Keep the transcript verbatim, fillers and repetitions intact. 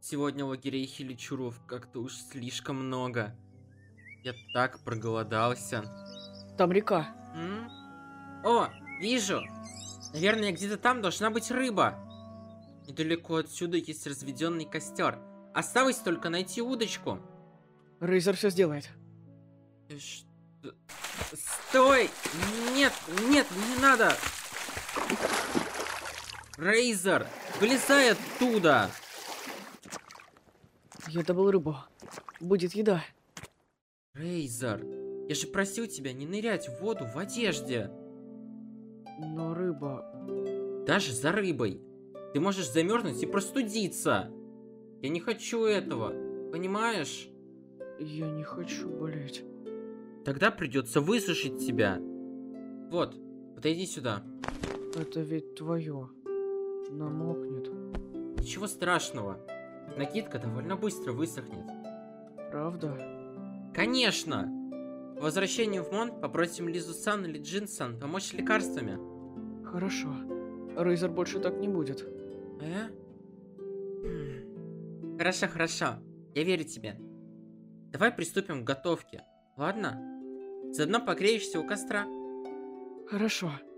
Сегодня лагерей хиличуров как-то уж слишком много. Я так проголодался. Там река. М? О, вижу! Наверное, где-то там должна быть рыба. Недалеко отсюда есть разведенный костер. Осталось только найти удочку. Рейзер все сделает. Э, Что? Стой! Нет, нет, не надо! Рейзер, вылезай оттуда! Я добыл рыбу. Будет еда. Рейзер, я же просил тебя не нырять в воду в одежде. Но рыба... Даже за рыбой. Ты можешь замерзнуть и простудиться. Я не хочу этого, понимаешь? Я не хочу болеть. Тогда придется высушить тебя. Вот, подойди сюда. Это ведь твое. Намокнет. Ничего страшного. Накидка довольно быстро высохнет. Правда? Конечно! По возвращению в Мон попросим Лизу-сан или Джин-сан помочь с лекарствами. Хорошо. Рейзер больше так не будет. Э? Хм. Хорошо, хорошо. Я верю тебе. Давай приступим к готовке. Ладно? Заодно погреешься у костра. Хорошо.